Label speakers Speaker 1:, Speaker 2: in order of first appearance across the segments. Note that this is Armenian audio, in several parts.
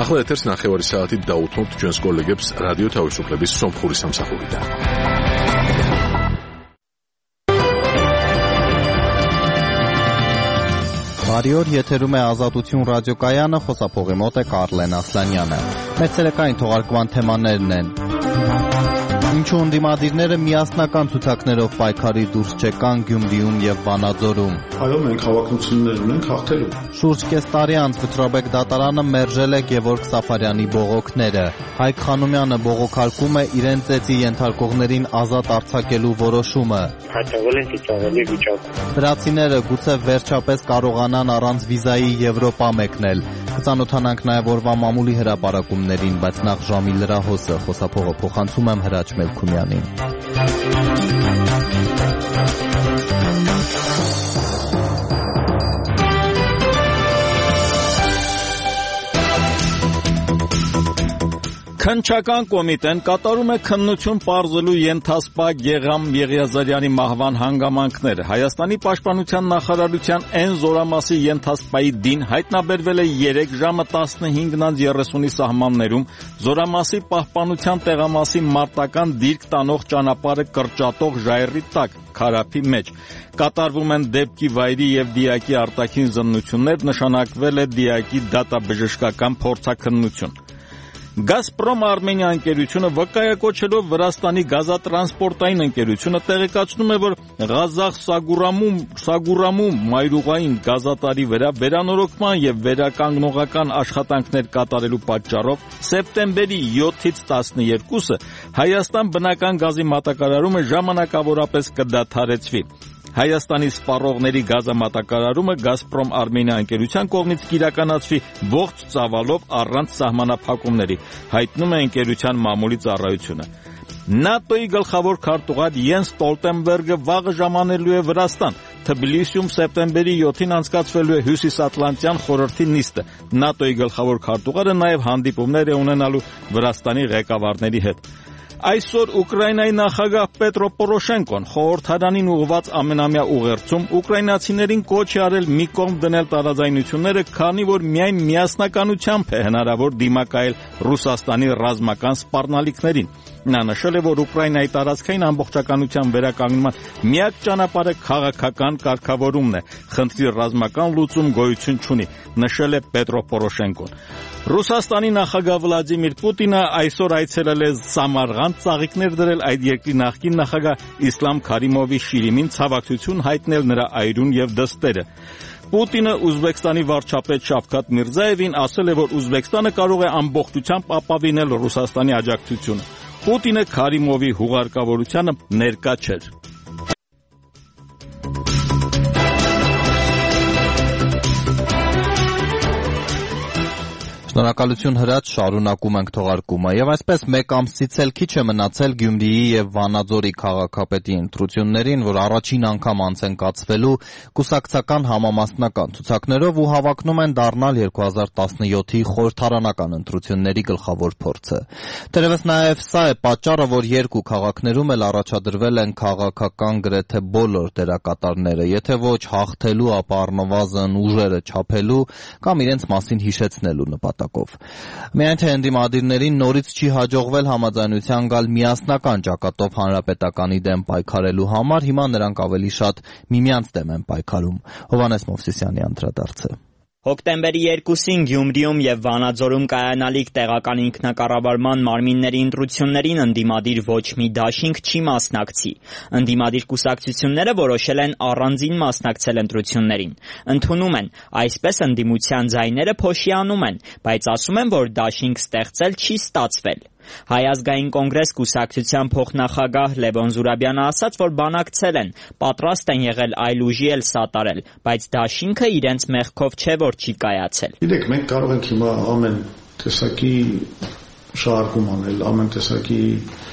Speaker 1: ახლა ეთერს ნახევარი საათით დაუთმობთ ჩვენს კოლეგებს რადიო თავისუფლების სომხური სამსახურიდან.
Speaker 2: Բարի օր, եթերում է Ազատություն ռադիոկայանը, խոսափողի մոտ է Կարլեն Ասլանյանը։ Մեր ցերեկային թողարկման թեմաներն են. Ինչու ընդդիմադիրները միասնական ցուցակներով պայքարի դուրս չեկան Գյումրիում եւ Վանաձորում։
Speaker 3: Այո, մենք հավակնություններ ունենք հաղթելու։
Speaker 2: Շուրջ կես տարի անց Վթրոբեկ դատարանը մերժել է Գևորգ Սաֆարյանի բողոքները։ Հայկ Խանոմյանը բողոքարկում է իրեն ծեծի ենթարկողներին ազատ արձակելու որոշումը։
Speaker 4: Հայտնվել են ծիծաղելի վիճակում։
Speaker 2: Վրացիները գուցե վերջապես կարողանան առանց վիզայի Եվրոպա մեկնել։ Կծանոթանանք նաև օրվա մամուլի հրապարակումներին, բայց նախ ժամի լրահոսը խոսափողը փոխանցում եմ Հրաչ Մելքումյանին։
Speaker 5: Քննչական կոմիտեն կատարում է քննություն պարզելու ենթասպա Գեգամ Եղիազարյանի մահվան հանգամանքները։ Հայաստանի պաշտպանության նախարարության N զորամասի ենթասպայի դին հայտնաբերվել է 3 ժամը 15:30-ի սահմաններում զորամասի պահպանության տեղամասի մարտական դիրք տանող ճանապարհը կրճատող ժայռի տակ քարափի մեջ։ Կատարվում են դեպքի վայրի եւ դիակի արտաքին զննություններ, նշանակվել է դիակի դատաբժշկական փորձաքննություն։ Գազպրոմ Արմենիա ընկերությունը վկայակոչելով Վրաստանի գազատրանսպորտային ընկերությունը տեղեկացնում է, որ Ղազախ Սագուրամում մայրուղային գազատարի վրա վերանորոգման եւ վերականգնողական աշխատանքներ կատարելու պատճառով սեպտեմբերի 7-ից 12-ը Հայաստան բնական գազի մատակարարումը ժամանակավորապես կդադարեցվի։ Հայաստանի սպառողների գազամատակարարումը Գազպրոմ Արմենիա ընկերության կողմից կիրականացվի ողջ ծավալով առանց սահմանափակումների, հայտնում է ընկերության մամուլի ծառայությունը։ ՆԱՏՕ-ի գլխավոր քարտուղար Յենս Ստոլտենբերգը վաղը ժամանելու է Վրաստան։ Թբիլիսիում սեպտեմբերի 7-ին անցկացվելու է Հյուսիսատլանտյան խորհրդի նիստը։ ՆԱՏՕ-ի գլխավոր քարտուղարը նաև հանդիպումներ է ունենալու Վրաստանի ղեկավարների հետ։ Այսօր Ուկրաինայի նախագահ Պետրո Պորոշենկոն խորհրդարանին ուղղված ամենամյա ուղերձում ուկրաինացիներին կոչ է արել մի կողմ դնել տարաձայնությունները, քանի որ միայն միասնականությամբ է հնարավոր դիմակայել Ռուսաստանի ռազմական սպառնալիքներին։ Նա նշել է, որ Ուկրաինայի տարածքային ամբողջականության վերականգնման միակ ճանապարհը քաղաքական կարգավորումն է, խնդրի ռազմական լուծում գոյություն չունի, նշել է Պետրո Պորոշենկոն։ Ռուսաստանի նախագահ Վլադիմիր Պուտինը այսօր այցելել է Սամարղանդ ծաղիկներ դրել այդ երկրի նախկին նախագահ Իսլամ Քարիմովի շիրիմին, ցավակցություն հայտնել նրա այրուն եւ դստերը։ Պուտինը Ուզբեկստանի վարչապետ Շավքաթ Միրզաևին ասել է, որ Ուզբեկստանը կարող է ամբողջությամբ ապավինել Ռուսաստանի աջակցությունը։ Պուտինը Քարիմովի հուղարկավորությանը ներկա չէր։
Speaker 2: Շնորհակալություն Հրաչ, շարունակում ենք թողարկումը։ Եվ այսպես մեկ ամսից էլ քիչ է մնացել Գյումրիի եւ Վանաձորի քաղաքապետի ընտրություններին, որ առաջին անգամ անց են կացվելու կուսակցական համամասնական ցուցակներով ու հավակնում են դառնալ 2017-ի խորհրդարանական ընտրությունների գլխավոր փորձը։ Դերևս նաեւ սա է պատճառը, որ երկու քաղաքներում էլ առաջադրվել են քաղաքական գրեթե բոլոր դերակատարները, եթե ոչ հաղթելու, ապա առնվազն ուժերը չափելու կամ իրենց մասին հիշեցնելու նպատակով։ Միայն թե ընդդիմադիրներին նորից չի հաջողվել համաձայնության գալ միասնական ճակատով հանրապետականի դեմ պայքարելու համար, հիմա նրանք ավելի շատ միմյանց դեմ են պայքարում։ Հովհաննես Մովսիսյանի անդրադարձը։
Speaker 6: Հոկտեմբերի 2-ին Գյումրիում եւ Վանաձորում կայանալիք տեղական ինքնակառավարման մարմինների ընտրություններին ընդդիմադիր ոչ մի դաշինք չի մասնակցի։ Ընդդիմադիր կուսակցությունները որոշել են առանձին մասնակցել ընտրություններին։ Ընդունում են, այսպես ընդդիմության ձայները փոշիանում են, բայց ասում են, որ դաշինք ստեղծել չի ստացվել։ Հայ ազգային կոնգրես կուսակցության փոխնախագահ Լևոն Զուրաբյանը ասաց, որ բանակցել են, պատրաստ են եղել այլ ուժի էլ սատարել, բայց դաշինքը իրենց մեղքով չէ, որ չի կայացել։
Speaker 3: Գիտեք, մենք կարող ենք հիմա ամեն տեսակի շարժում անել, ամեն տեսակի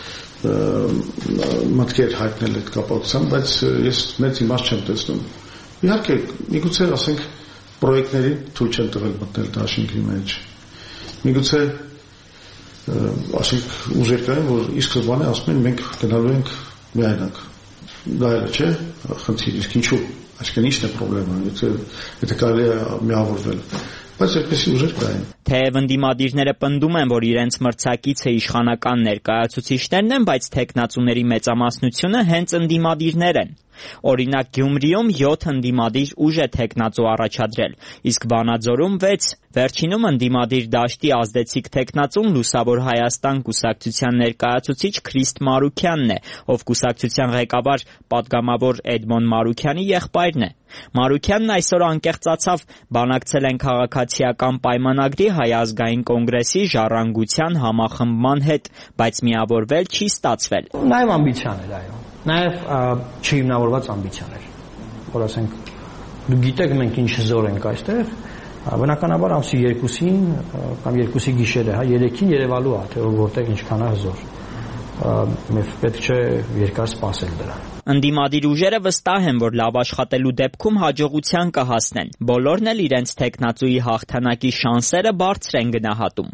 Speaker 3: մտքեր հայտնել այդ կապակցությամբ, բայց ես մեծ իմաստ չեմ տեսնում։ Իհարկե, միգուցե ասենք պրոյեկտներին թույլ չեն տվել մտնել դաշինքի մեջ։ Միգուցե ասենք ուժեր կային, որ իսկ բանը ասում են մենք գնալու ենք միայնակ։ Դա էլ չէ, խնդիր, իսկ ինչու, այսինքն ի՞նչն է խնդրեմը, եթե կարելի է միավորվել։ բայց այդպեսի ուժեր կային։
Speaker 6: Թեև ընդդիմադիրները պնդում են, որ իրենց մրցակիցը իշխանական ներկայացուցիչներն են, բայց թեկնածուների մեծամասնությունը հենց ընդդիմադիրներ են։ Օրինակ Գյումրիում 7 ընդդիմադիր ուժ է թեկնածու առաջադրել, իսկ Վանաձորում 6։ Վերջինում ընդդիմադիր դաշտի ազդեցիկ թեկնածուն Լուսավոր Հայաստան կուսակցության ներկայացուցիչ Քրիստ Մարուքյանն է, ով կուսակցության ղեկավար պատգամավոր Էդմոն Մարուքյանի եղբայրն է։ Մարուքյանն այսօր անկեղծացավ, բանակցել են քաղաքացիական պայմանագրի Հայ ազգային կոնգրեսի ժառանգության համախմբման հետ, բայց միավորվել չի ստացվել։
Speaker 7: Նաև ամբիցիան էր, այո։ Նաև չհիմնավորված ամբիցիան էր, որ ասենք դու գիտեք մենք ինչ զոր ենք այստեղ, բնականաբար ամսի 2-ին կամ 2-ի գիշերը, 3-ին երևալու է, թե որտեղ ինչքան է զոր, մենք պետք չէ երկար սպասել դրան։
Speaker 6: Ընդդիմադիր ուժերը վստահ են, որ լավ աշխատելու դեպքում հաջողության կհասնեն, բոլորն էլ իրենց թեկնածուի հաղթանակի շանսերը բարձր են գնահատում։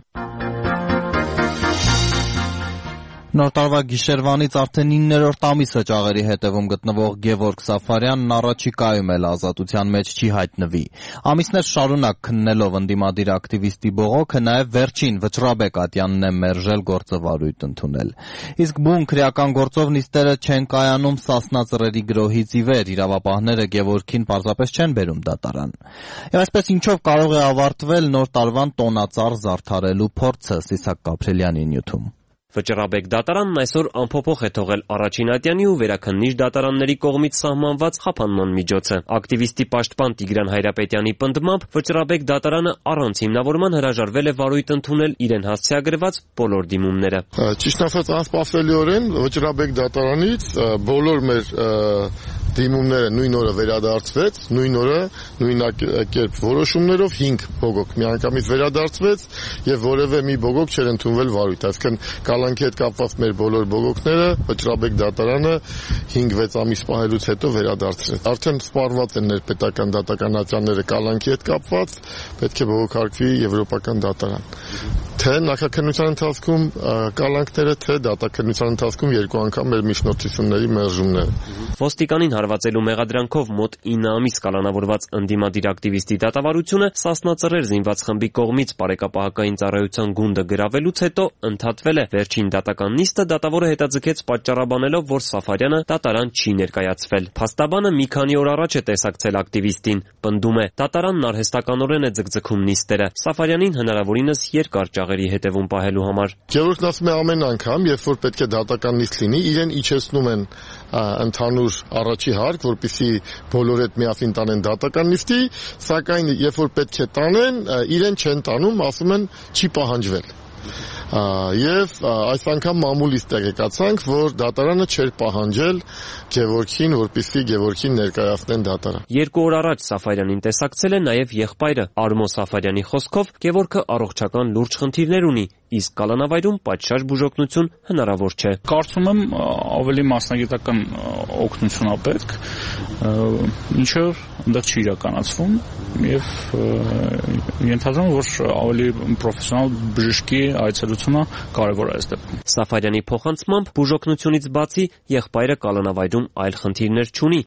Speaker 2: Նոր տարվա գիշերվանից արդեն 9-րդ ամիսը ճաղերի հետևում գտնվող Գևորգ Սաֆարյանն առաջիկայում էլ ազատության մեջ չի հայտնվի։ Ամիսներ շարունակ քննելով ընդդիմադիր ակտիվիստի բողոքը նաև վերջին Վճռաբեկ Ատյանն է մերժել գործավարույթ ընդունել։ Իսկ բուն քրեական գործով նիստերը չեն կայանում Սասնա Ծռերի գրոհից ի վեր, իրավապահները Գևորգին պարզապես չեն բերում դատարան։ Եվ այսպես ինչով կարող է ավարտվել նոր տարվան տոնածառ զարդարելու փորձը Սիսակ Կապրելյանի նյութում։
Speaker 8: Վճռաբեկ դատարանն այսօր անփոփոխ է թողել առաջին ատյանի ու վերաքննիչ դատարանների կողմից սահմանված խափանման միջոցը։ Ակտիվիստի պաշտպան Տիգրան Հայրապետյանի պնդմամբ Վճռաբեկ դատարանը առանց հիմնավորման հրաժարվել է վարույթ ընդունել իրեն հասցեագրված բոլոր դիմումները։
Speaker 9: Ճիշտ ասած, անսպասելիորեն Վճռաբեկ դատարանից բոլոր մեր դիմումները նույն օրը վերադարձվեց, նույն օրը նույնակերպ որոշումներով 5 բողոք միանգամից վերադարձվեց եւ որևէ մի բողոք չէր ընդունվել վարույթ, այսինքն կալանքի հետ կապված մեր բոլոր բողոքները Վճռաբեկ դատարանը 5-6 ամիս պահելուց հետո վերադարձրեց։ Արդեն սպառված են ներպետական դատականացանները կալանքի հետ կապված, պետք է բողոքարկվի եվրոպական դատարան։ Թե նախաքննության ընթացքում կալանքները, թե դատաքննության ընթացքում 2 անգամ մեր միջնորդությունների մերժումները։
Speaker 8: Ոստիկանին հարվածելու մեղադրանքով մոտ 9 ամիս կալանավորված ընդդիմադիր ակտիվիստի դատավարությունը Սասնա Ծռեր զինված խմբի կողմից բարեկապահական ծառայության գունդը գրավելուց հետո ընդհատվել է։ Վերջին դատական նիստը դատավորը հետաձգեց պատճառաբանելով, որ Սաֆարյանը դատարան չի ներկայացվել։ Փաստաբանը մի քանի օր առաջ է տեսակցել ակտիվիստին, պնդում է, դատարանն արհեստականորեն է ձգձգում նիստերը Սաֆարյանին հնարավորինս երկար ճաղերի հետևում պահելու համար։
Speaker 9: Գևորգն ասում է ամեն անգամ, երբ որ պետք է դատական նիստ լինի, իրեն իջեցնում են ընդհանուր առաջի հարկ, որպեսզի բոլորը հետ միասին տանեն դատական նիստի, սակայն երբ որ պետք է տանեն, իրեն չեն տանում, ասում են չի պահանջվել։ Եվ այս անգամ մամուլից տեղեկացանք, որ դատարանը չէր պահանջել Գևորգին, որպեսզի Գևորգին ներկայացնեն դատարան։
Speaker 8: 2 օր առաջ Սաֆարյանին տեսակցել է նաև եղբայրը Արմո Սաֆարյանի խոսքով Գևորգը առողջական լուրջ խնդիրներ ունի, իսկ կալանավայրում պատշաճ բուժօգնություն հնարավոր չէ։
Speaker 10: Կարծում եմ ավելի մասնագիտական օգնություն է պետք, ինչը այնտեղ չի իրականացվում եւ ենթադրում որ ավելի պրոֆեսիոնալ բժշկի այցելությունը կարևոր է այս դեպքում։
Speaker 8: Սաֆարյանի փոխանցմամբ բուժօգնությունից բացի եղբայրը կալանավայրում այլ խնդիրներ չունի։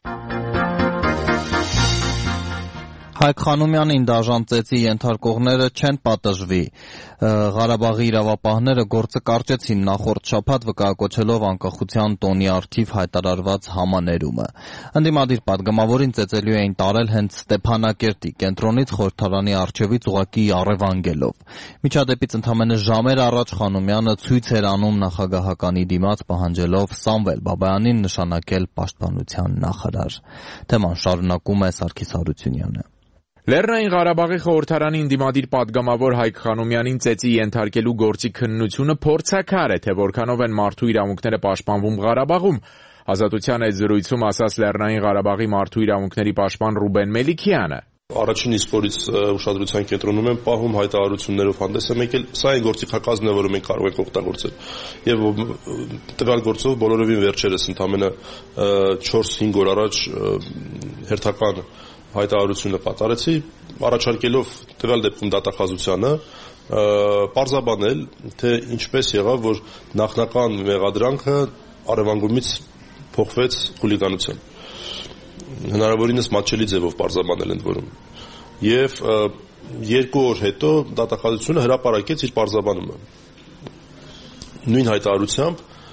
Speaker 2: Հայկ Խանոմյանին դաժան ծեծի ենթարկողները չեն պատժվի։ Ղարաբաղի իրավապահները գործը կարճեցին նախորդ շաբաթ վկայակոչելով անկախության տոնի առթիվ հայտարարված համաներումը։ Ընդդիմադիր պատգամավորին ծեծելու էին տարել հենց Ստեփանակերտի կենտրոնից խորհրդարանի առջևից ուղղակի առևանգելով։ Միջադեպից ընդամենը ժամեր առաջ Խանոմյանը ցույց էր անում նախագահականի դիմաց պահանջելով Սամվել Բաբայանին նշանակել պաշտպանության նախարար։ Թեման շարունակում է Սարգիս Հարությունյանը։
Speaker 11: Լեռնային Ղարաբաղի խորհրդարանի ընդդիմադիր պատգամավոր Հայկ Խանոմյանին ծեծի ենթարկելու գործի քննությունը փորձաքար է, թե որքանով են մարդու իրավունքները պաշտպանվում Ղարաբաղում։ Ազատության այդ զրույցում ասաց Լեռնային Ղարաբաղի մարդու իրավունքների պաշտպան Ռուբեն Մելիքյանը։
Speaker 12: Առաջին իսկ օրից ուշադրության կենտրոնում եմ պահում, հայտարարություններով հանդես եմ եկել, սա այն գործի քակազն է, որը մենք կարող ենք օգտագործել։ Եվ տվյալ գործով բոլորովին վերջերս ընդամենը 4-5 օր առաջ հերթական հայտարարությունը կատարեցի, առաջարկելով տվյալ դեպքում դատախազությանը պարզաբանել, թե ինչպես եղավ, որ նախնական մեղադրանքը առևանգումից փոխվեց խուլիգանության։ Հնարավորինս մատչելի ձևով պարզաբանել ընդ որում։ եւ 2 օր հետո դատախազությունը հրապարակեց իր պարզաբանումը։ Նույն հայտարարությամբ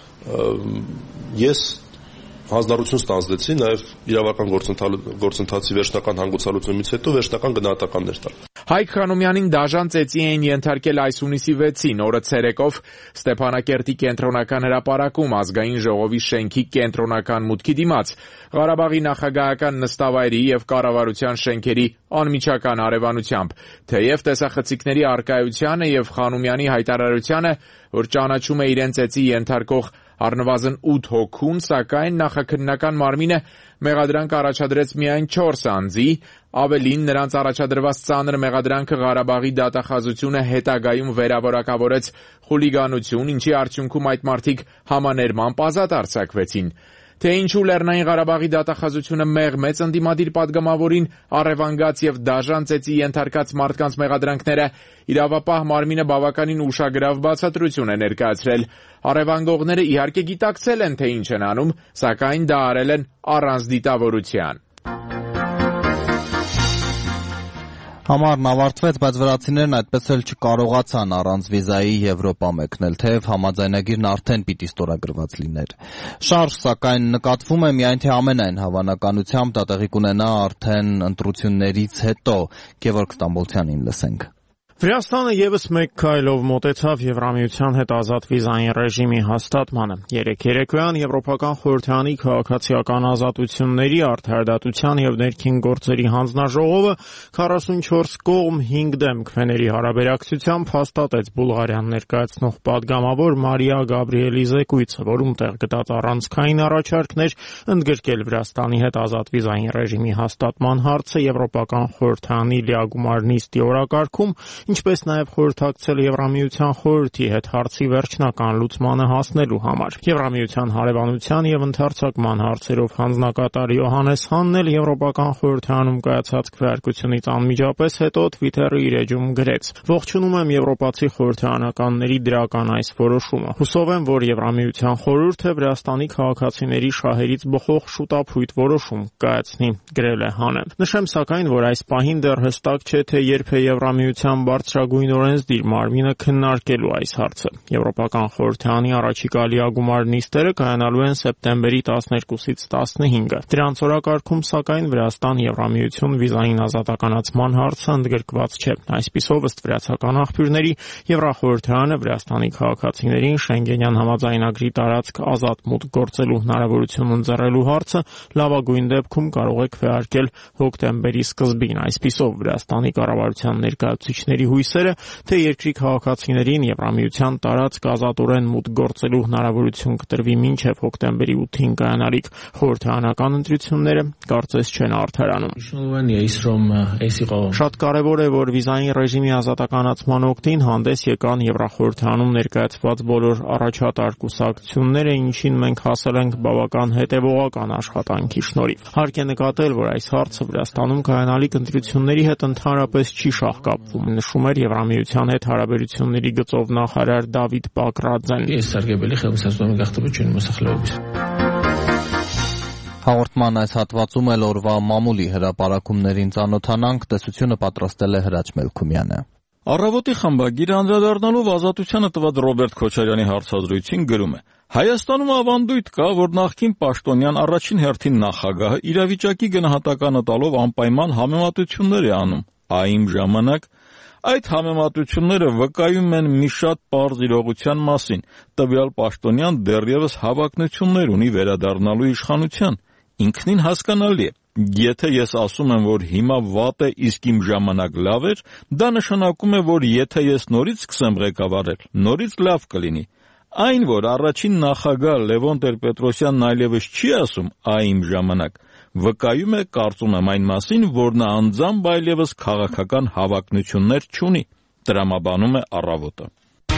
Speaker 12: ես հանձնառություն ստանձնեցի նաև իրավական գործընթացի վերջնական հանգուցալուծումից հետո վերջնական գնահատականներ տալ։
Speaker 11: Հայկ Խանոմյանին դաժան ծեծի էին ենթարկել այս հունիսի 6-ին օրը ցերեկով Ստեփանակերտի կենտրոնական հրապարակում ազգային ժողովի շենքի կենտրոնական մուտքի դիմաց Ղարաբաղի նախագահական նստավայրի եւ կառավարության շենքերի անմիջական արևանությամբ, թեև տեսախցիկների արկայությանը եւ Խանոմյանի հայտարարությանը, որ ճանաչում է իրեն ծեծի ենթարկող առնվազն 8 հոգուն, սակայն նախաքննական մարմինը մեղադրանք առաջադրեց միայն 4 անձի, ավելին նրանց առաջադրված ծանր մեղադրանքը Ղարաբաղի դատախազությունը հետագայում վերավորակավորեց խուլիգանություն, ինչի արդյունքում այդ մարդիկ համաներմամբ ազատ արձակվեցին։ Թե ինչու Լեռնային Ղարաբաղի դատախազությունը մեղմեց ընդդիմադիր պատգամավորին առևանգած եւ դաժան ծեծի ենթարկած մարդկանց մեղադրանքները, իրավապահ մարմինը բավականին ուշագրավ բացատրություն է ներկայացրել։ Առևանգողները իհարկե գիտակցել են, թե ինչ են անում, սակայն դա արել են առանց դիտավորության։
Speaker 2: Համարն ավարտվեց, բայց վրացիներն այդպես էլ չկարողացան առանց վիզայի Եվրոպա մեկնել, թեև համաձայնագիրն արդեն պիտի ստորագրված լիներ։ Շարժ, սակայն, նկատվում է միայն թե ամենայն հավանականությամբ դա տեղի կունենա արդեն ընտրություններից հետո։ Գևորգ Ստամբոլցյանին լսենք։
Speaker 13: Վրաստանը եւս մեկ քայլով մոտեցավ Եվրամիության հետ ազատ վիզային ռեժիմի հաստատմանը։ Երեկոյան Եվրոպական խորհրդարանի քաղաքացիական ազատությունների, արդարադատության եւ ներքին գործերի հանձնաժողովը 44 կողմ 5 դեմ քվեների հարաբերակցությամբ հաստատեց Բուլղարիան ներկայացնող падգամավոր Մարիա Գաբրիելի զեկույցը, որում տեղ գտած առանցքային առաջարկներ ընդգրկել Վրաստանի հետ ազատ վիզային ռեժիմի հաստատման հարցը Եվրոպական խորհրդարանի լիագումար նիստի օրակարգում, ինչպես նաև խորհրդակցել Եվրամիության խորհրդի հետ հարցի վերջնական լուծմանը հասնելու համար։ Եվրամիության հարևանության եւ ընդհանրացման հարցերով հանձնակատար Յոհանես Հանն էլ Եվրոպական խորհրդարանում կայացած քվեարկությունից անմիջապես հետո Twitter-ի իր էջում գրեց. «Ողջունում եմ եվրոպացի խորհրդարանականների դրական այս որոշումը։ Հուսով եմ, որ Եվրամիության խորհուրդը Վրաստանի քաղաքացիների շահերից բխող շուտափույթ որոշում կայացնի», գրել է Հանը։ Նշեմ սակայն, որ այս պահին դեռ հստակ չէ, թե երբ է Եվրամիության բարձրագույն օրենսդիր մարմինը քննարկելու այս հարցը։ Եվրոպական խորհրդարանի առաջիկա լիագումար նիստերը կայանալու են սեպտեմբերի 12-ից 15-ը։ Դրանց օրակարգում, սակայն, Վրաստան Եվրամիություն վիզային ազատականացման հարցը ընդգրկված չէ։ Այսպիսով, ըստ վրացական աղբյուրների, Եվրախորհրդարանը Վրաստանի քաղաքացիներին Շենգենյան համաձայնագրի տարածք ազատ մուտք գործելու հնարավորություն ընձեռելու հարցը լավագույն դեպքում կարող է քվեարկել հոկտեմբերի սկզբին։ Այսպիսով, Վրաստանի կառավարության ներկայացուցիչների հույսերը, թե երկրի քաղաքացիներին Եվրամիության տարածք ազատորեն մուտք գործելու հնարավորություն կտրվի մինչև հոկտեմբերի 8-ին կայանալիք խորհրդարանական ընտրությունները, կարծես չեն արդարանում։ Շատ կարևոր է, որ վիզային ռեժիմի ազատականացման օգտին հանդես եկան Եվրախորհրդարանում ներկայացված բոլոր առաջատար կուսակցությունները, ինչին մենք հասել ենք բավական հետևողական աշխատանքի շնորհիվ։ Հարկ է նկատել, որ այս հարցը Վրաստանում կայանալիք ընտրությունների հետ ընդհանրապես չի շահկապվում, նշում էր Եվրամիության հետ հարաբերությունների գծով նախարար Դավիթ Պակրաձեն։
Speaker 2: Հաղորդման այս հատվածում էլ օրվա մամուլի հրապարակումներին ծանոթանանք, տեսությունը պատրաստել է Հրաչ Մելքումյանը։
Speaker 5: Առավոտի խմբագիրը անդրադառնալով Ազատությանը տված Ռոբերտ Քոչարյանի հարցազրույցին գրում է. Հայաստանում ավանդույթ կա, որ նախկին պաշտոնյան առաջին հերթին նախագահը իրավիճակի գնահատականը տալով անպայման համեմատություններ է անում։ Այն ժամանակ այդ համեմատությունները վկայում են մի շատ պարզ իրողության մասին. տվյալ պաշտոնյան դեռևս հավակնություններ ունի վերադառնալու իշխանության։ Ինքնին հասկանալի է, եթե ես ասում եմ, որ հիմա վատ է, իսկ իմ ժամանակ լավ էր, դա նշանակում է, որ եթե ես նորից սկսեմ ղեկավարել, նորից լավ կլինի։ Այն, որ առաջին նախագահ Լևոն Տեր-Պետրոսյանն այլևս չի ասում «այ իմ ժամանակ», վկայում է, կարծում եմ, այն մասին, որ նա անձամբ այլևս քաղաքական հավակնություններ չունի, տրամաբանում է Առավոտը։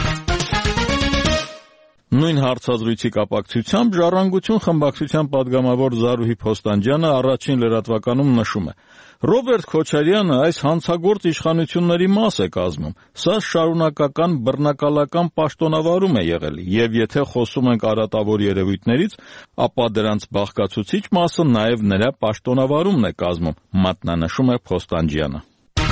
Speaker 5: Նույն հարցազրույցի կապակցությամբ «Ժառանգություն» խմբակցության պատգամավոր Զարուհի Փոստանջյանը առաջին լրատվականում նշում է. Ռոբերտ Քոչարյանը այս հանցագործ իշխանությունների մաս է կազմում։ Սա շարունակական բռնակալական պաշտոնավարում է եղել, եւ եթե խոսում ենք արատավոր երևույթներից, ապա դրանց բաղկացուցիչ մասը նաեւ նրա պաշտոնավարումն է կազմում, մատնանշում է Փոստանջյանը։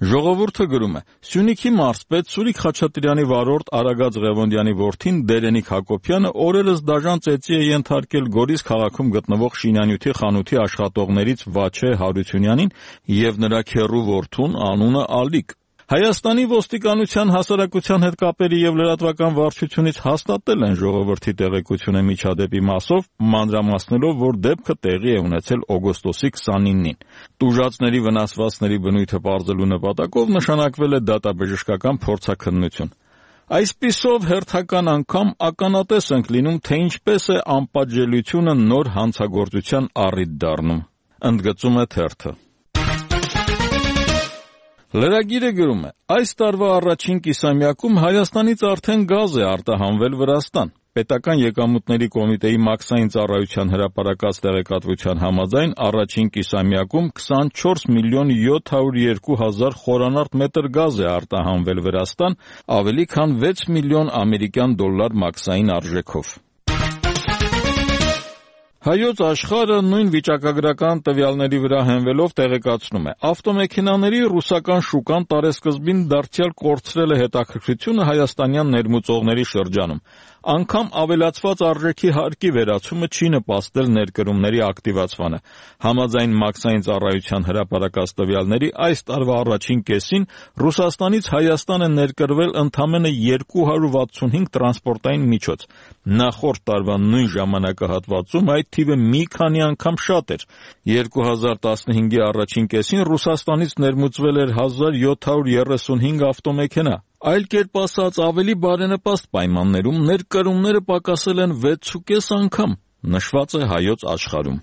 Speaker 5: Ժողովուրդը գրում է. Սյունիքի մարզպետ Սուրիկ Խաչատրյանի վարորդ Արագած Ղևոնդյանի որդին Դերենիկ Հակոբյանը օրերս դաժան ծեծի է ենթարկել Գորիս քաղաքում գտնվող շինանյութի խանութի աշխատողներից Վաչե Հարությունյանին եւ նրա քեռու որդուն անունը Ալիկ։ Հայաստանի ոստիկանության հասարակության հետ կապերի եւ լրատվական վարչությունից հաստատել են ժողովրդի տեղեկությունը միջադեպի մասով, մանրամասնելով, որ դեպքը տեղի է ունեցել օգոստոսի 29-ին։ Տուժածների վնասվածքների բնույթը պարզելու նպատակով նշանակվել է դատաբժշկական փորձաքննություն։ Այսպիսով հերթական անգամ ականատես ենք լինում, թե ինչպես է անպատժելիությունը նոր հանցագործության առիթ դառնում։ Ընդգծում է թերթը։ Լրագիրը գրում է. այս տարվա առաջին կիսամյակում Հայաստանից արդեն գազ է արտահանվել Վրաստան։ Պետական եկամուտների կոմիտեի մաքսային ծառայության հրապարակած տեղեկատվության համաձայն առաջին կիսամյակում 24 միլիոն 702 հազար խորանարդ մետր գազ է արտահանվել Վրաստան, ավելի քան 6 միլիոն ամերիկյան դոլար մաքսային արժեքով։ Հայոց աշխարհը նույն վիճակագրական տվյալների վրա հենվելով տեղեկացնում է. ավտոմեքենաների ռուսական շուկան տարեսկզբին դարձյալ կորցրել է հետաքրքրությունը հայաստանյան ներմուծողների շրջանում։ Անգամ ավելացված արժեքի հարկի վերացումը չի նպաստել ներկրումների ակտիվացմանը։ Համաձայն մաքսային ծառայության հրապարակած տվյալների այս տարվա առաջին կեսին Ռուսաստանից Հայաստան է ներկրվել ընդամենը 265 տրանսպորտային միջոց։ Նախորդ տարվա նույն ժամանակահատվածում այդ թիվը մի քանի անգամ շատ էր։ 2015-ի առաջին կեսին Ռուսաստանից ներմուծվել էր 1735 ավտոմեքենա։ Այլ կերպ ասած, ավելի բարենպաստ պայմաններում ներկրումները պակասել են 6.5 անգամ, նշված է Հայոց աշխարհում։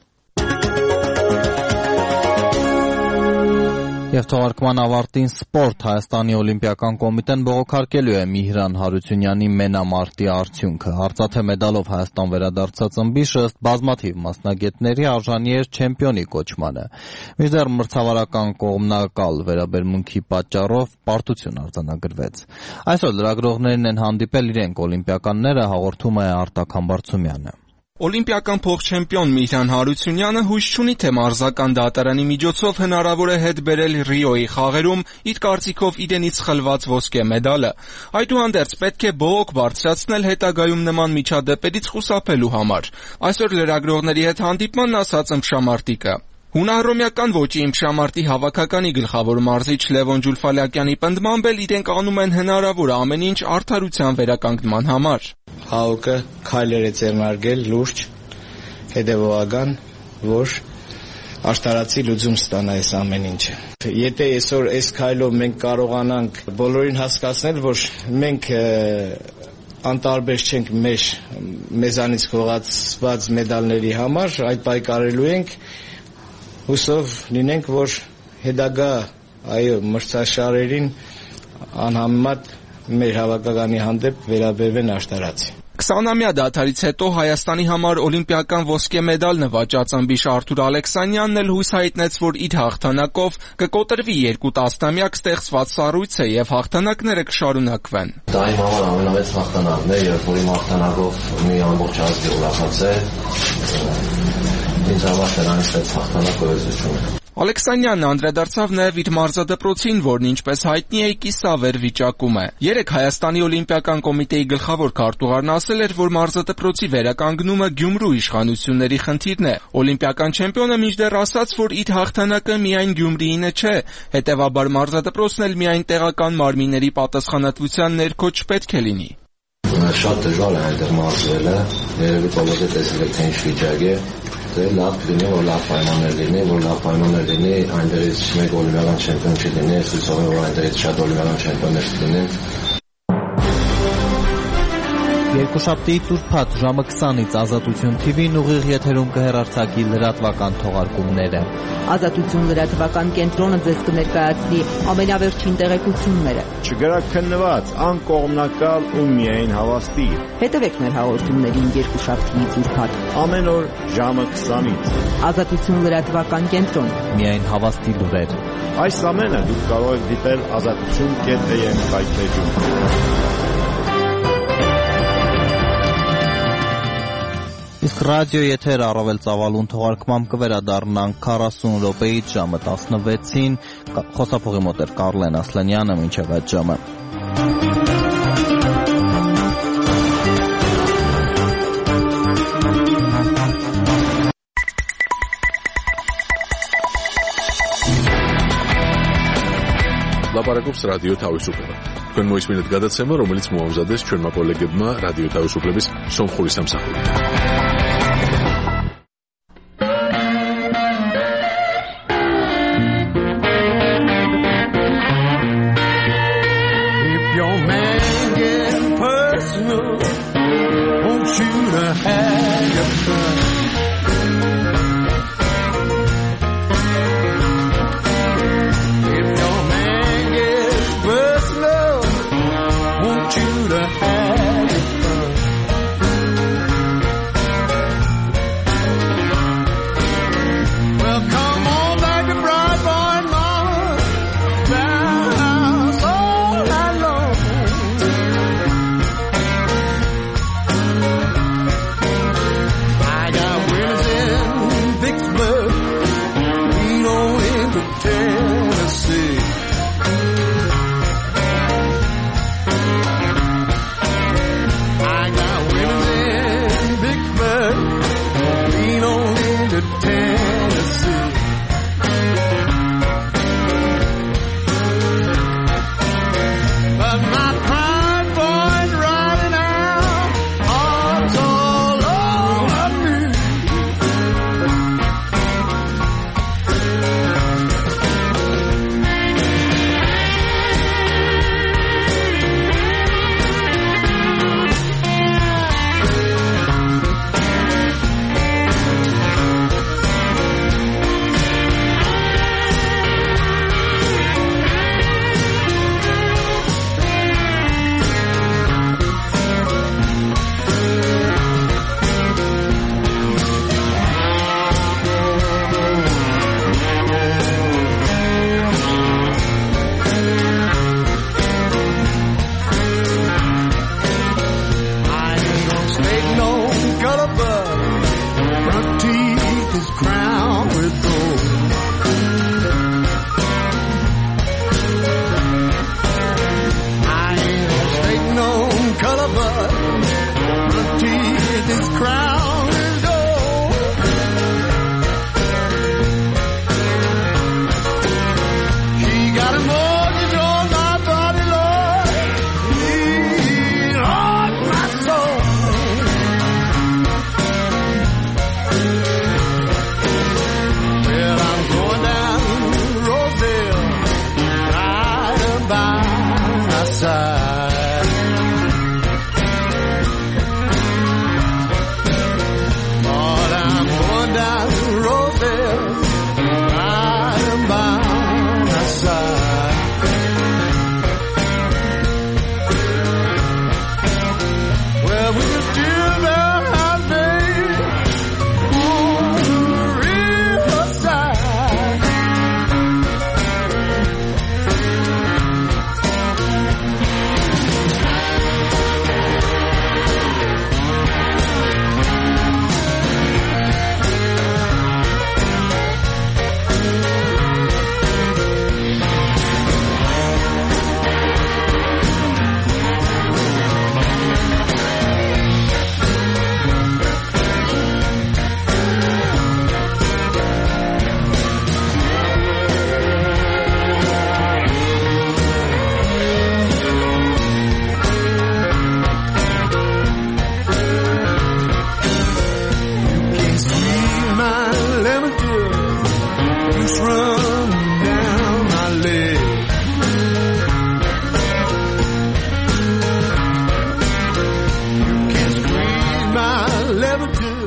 Speaker 2: Եվ թողարկման ավարտին սպորտ Հայաստանի օլիմպիական կոմիտեն բողոքարկելու է Միհրան Հարությունյանի մենամարտի արդյունքը։ Արծաթե մեդալով Հայաստան վերադարձած ըմբիշը ըստ բազմաթիվ մասնագետների արժանի էր չեմպիոնի կոչմանը։ Մինչդեռ մրցավարական կողմնակալ վերաբերմունքի պատճառով պարտություն արձանագրվեց։ Այսօր լրագրողներն են հանդիպել իրենք օլիմպիականները, հաղորդում է Արտակ Համբարձումյանը։
Speaker 14: Օլիմպիական փոխչեմպիոն Միհրան Հարությունյանը հույս չունի, թե մարզական դատարանի միջոցով հնարավոր է հետ բերել Ռիոյի խաղերում իր կարծիքով իրենից խլված ոսկե մեդալը։ Այդուհանդերձ պետք է բողոք բարձրացնել հետագայում նման միջադեպերից խուսափելու համար։ Այսօր լրագրողների հետ հանդիպմանն ասաց ըմբշամարտիկը։ Հունահռոմեական ոճի ըմբշամարտի հավաքականի գլխավոր մարզիչ Լևոն Ջուլֆալյակյանի պնդմամբ էլ իրենք անում են հնարավոր ամեն ինչ արդարության վերականգնման համար։
Speaker 15: ՀԱՕԿ-ը քայլեր է ձեռնարկել լուրջ, հետևողական, որ աշտարացի լուծում ստանա այս ամեն ինչը։ Եթե այսօր այս քայլով մենք կարողանանք բոլորին հասկացնել, որ մենք անտարբեր չենք մեզանից խոհացված մեդալների համար, այդ պայքարելու ենք, հուսով լինենք, որ հետագա մրցաշարերին անհամեմատ մեր հավաքականի հանդեպ վերաբերվեն աշտարացի։
Speaker 14: 20-ամյա դադարից հետո Հայաստանի համար օլիմպիական ոսկե մեդալ նվաճած ըմբիշ Արթուր Ալեքսանյանն էլ հույս հայտնեց, որ իր հաղթանակով կկոտրվի 2 տասնամյակ ստեղծված սառույցը եւ հաղթանակները կշարունակվեն։
Speaker 16: Դա իմ համար ամենամեծ հաղթանակն է, երբ որ իմ հաղթանակով մի ամբողջ ազգ ուրախաց է։ Ինձ համար դրանից այդ հաղթանակ գոհություն է։
Speaker 14: Ալեքսանյանն անդրադարձավ նաև իր մարզադպրոցին, որն ինչպես հայտնի է կիսավեր վիճակում է։ Երեկ Հայաստանի օլիմպիական կոմիտեի գլխավոր քարտուղարն ասել էր, որ մարզադպրոցի վերականգնումը Գյումրու իշխանությունների խնդիրն է։ Օլիմպիական չեմպիոնը մինչդեռ ասաց, որ իր հաղթանակը միայն Գյումրիինը չէ, հետևաբար մարզադպրոցն էլ միայն տեղական մարմինների պատասխանատվության ներքո չպետք է լինի։
Speaker 16: Շատ դժվար է այնտեղ մարզելը, երևի բոլորը տեսել եք թե ինչ վիճակ է։ Լավ լինի, որ լավ պայմաններ լինի, այնտեղից մեկ օլիմպիական չեմպիոն չլինի, ցույց որ այնտեղից շատ օլիմպիական չեմպիոններ լինեն։
Speaker 2: Երկուշաբթի ծուրփաթ ժամը 20-ից Ազատություն TV-ն ուղիղ եթերում կհեռարձակի լրատվական թողարկումները։
Speaker 17: Ազատություն լրատվական կենտրոնը ձեզ կներկայացնի ամենավերջին տեղեկությունները։
Speaker 18: Չգրաքննված, անկողմնակալ ու միայն հավաստի։
Speaker 17: Հետևեք մեր հաղորդումներին երկուշաբթի ծուրփաթ
Speaker 18: ամեն օր ժամը 20-ից։
Speaker 17: Ազատություն լրատվական կենտրոն։
Speaker 2: Միայն հավաստի լուրեր։
Speaker 18: Այս ամենը դուք կարող եք դիտել azatutun.am վայրէջում։
Speaker 2: Իսկ ռադիո եթեր առավել ծավալուն թողարկմամբ կվերադառնանք 40 րոպեից ժամը 16-ին, խոսափողի մոտ էր Կարլեն Ասլանյանը, մինչև այդ ժամը։
Speaker 1: Լապարակობს ռադիո თავისუფლება։ Თქვენ მოისმინეთ გადაცემა, რომელიც მოამზადეს ჩვენმა კოლეგებმა რადიო თავისუფლების სომხური სამსახურით.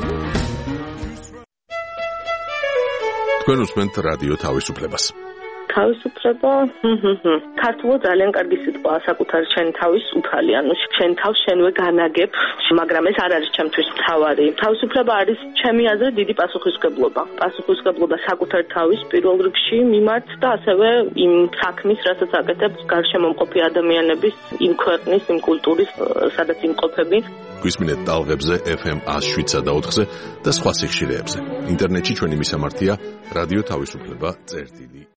Speaker 1: თქვენ უსმენთ რადიო თავისუფლებას.
Speaker 19: თავისუფლება ქართულად ძალიან კარგი სიტყვაა საკუთარი შენი თავის უფალი, ანუ შენ თავს შენვე განაგებ, მაგრამ ეს არ არის ჩემთვის მთავარი. თავისუფლება არის ჩემი აზრით დიდი პასუხისმგებლობა. პასუხისმგებლობა საკუთარი თავის პირველ რიგში მიმართ და ასევე იმ საქმის, რასაც აკეთებს გარშემო მყოფი ადამიანების, იმ ქვეყნის, იმ კულტურის, სადაც იმყოფები.
Speaker 1: გვისმინეთ ტალღებზე FM 107 და 4-ზე და სხვა სიხშირეებზე. ინტერნეტში ჩვენი მისამართია რადიო თავისუფლება წერტილი